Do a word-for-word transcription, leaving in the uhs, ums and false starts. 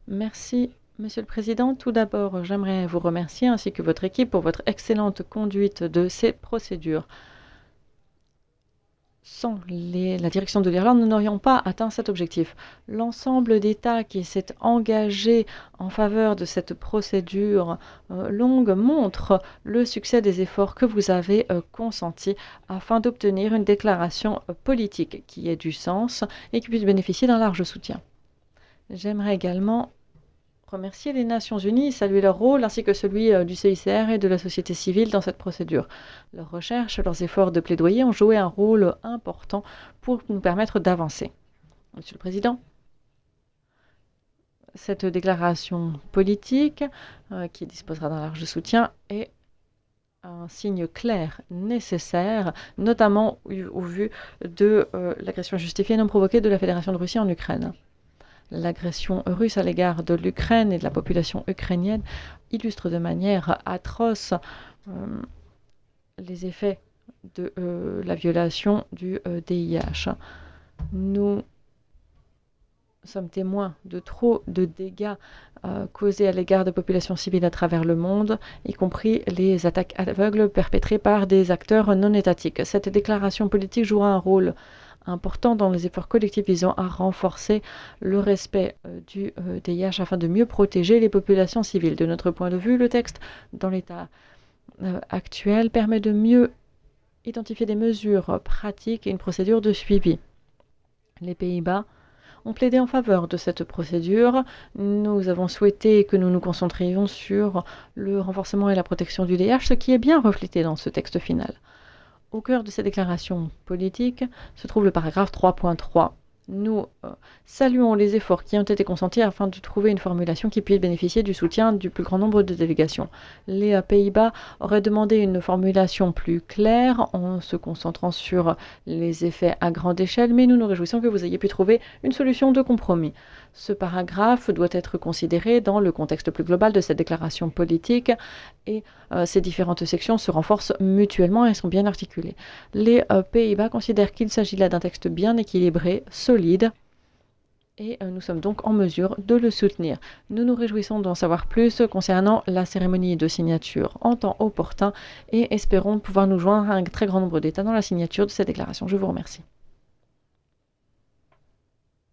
Merci, Monsieur le Président. Tout d'abord, j'aimerais vous remercier ainsi que votre équipe pour votre excellente conduite de ces procédures. Sans les- la direction de l'Irlande, nous n'aurions pas atteint cet objectif. L'ensemble d'États qui s'est engagé en faveur de cette procédure euh, longue montre le succès des efforts que vous avez euh, consentis afin d'obtenir une déclaration euh, politique qui ait du sens et qui puisse bénéficier d'un large soutien. J'aimerais également remercier les Nations Unies, saluer leur rôle ainsi que celui euh, du C I C R et de la société civile dans cette procédure. Leurs recherches, leurs efforts de plaidoyer ont joué un rôle important pour nous permettre d'avancer. Monsieur le Président, cette déclaration politique, euh, qui disposera d'un large soutien, est un signe clair nécessaire, notamment au vu de euh, l'agression justifiée et non provoquée de la Fédération de Russie en Ukraine. L'agression russe à l'égard de l'Ukraine et de la population ukrainienne illustre de manière atroce euh, les effets de euh, la violation du euh, D I H. Nous sommes témoins de trop de dégâts euh, causés à l'égard de populations civiles à travers le monde, y compris les attaques aveugles perpétrées par des acteurs non étatiques. Cette déclaration politique jouera un rôle important dans les efforts collectifs visant à renforcer le respect euh, du euh, D I H afin de mieux protéger les populations civiles. De notre point de vue, le texte, dans l'état euh, actuel, permet de mieux identifier des mesures pratiques et une procédure de suivi. Les Pays-Bas ont plaidé en faveur de cette procédure. Nous avons souhaité que nous nous concentrions sur le renforcement et la protection du D I H, ce qui est bien reflété dans ce texte final. Au cœur de ces déclarations politiques se trouve le paragraphe trois point trois. Nous euh, saluons les efforts qui ont été consentis afin de trouver une formulation qui puisse bénéficier du soutien du plus grand nombre de délégations. Les euh, Pays-Bas auraient demandé une formulation plus claire en se concentrant sur les effets à grande échelle, mais nous nous réjouissons que vous ayez pu trouver une solution de compromis. Ce paragraphe doit être considéré dans le contexte plus global de cette déclaration politique et euh, ces différentes sections se renforcent mutuellement et sont bien articulées. Les euh, Pays-Bas considèrent qu'il s'agit là d'un texte bien équilibré, solide, et euh, nous sommes donc en mesure de le soutenir. Nous nous réjouissons d'en savoir plus concernant la cérémonie de signature en temps opportun et espérons pouvoir nous joindre à un très grand nombre d'États dans la signature de cette déclaration. Je vous remercie.